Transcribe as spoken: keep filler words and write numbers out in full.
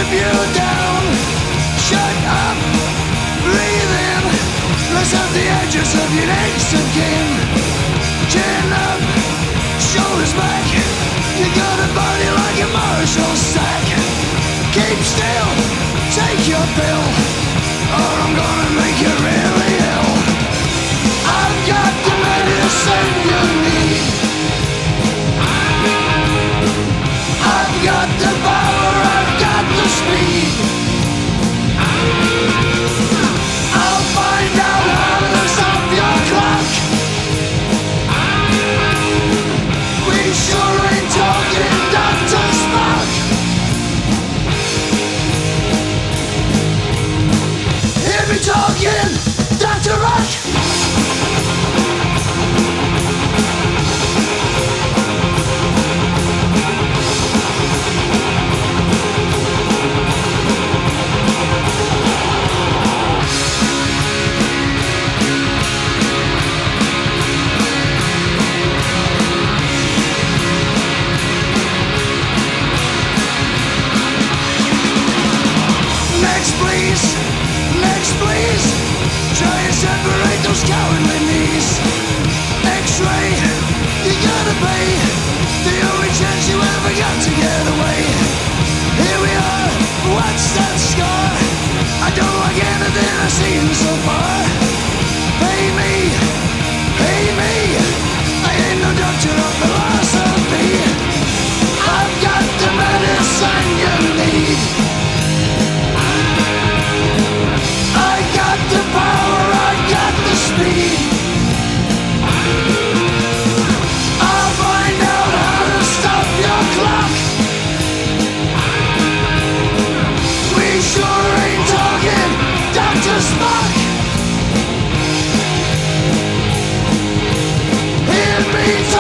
you down. Shut up, breathe in. Press out the edges of your next of kin. Chin up, shoulders back. You got a body like a Marshall sack. Keep still, take your pill, or I'm gonna make you really ill. I've got the medicine you need. I've got the power, I've got the speed. I'll find out how to stop your clock. We sure ain't talking Doctor Spock. Hear me talking Doctor Rock. Next please, next please. Try and separate those cowardly knees. X-ray, you gotta pay. The only chance you ever got to get away. Here we are, what's that scar? I don't like anything I've seen so far. Pay me, pay me. I ain't no doctor of philosophy. I've got the medicine you need. I got the power, I got the speed. I'll find out how to stop your clock. We sure ain't talking Doctor Spock. Hear me talk.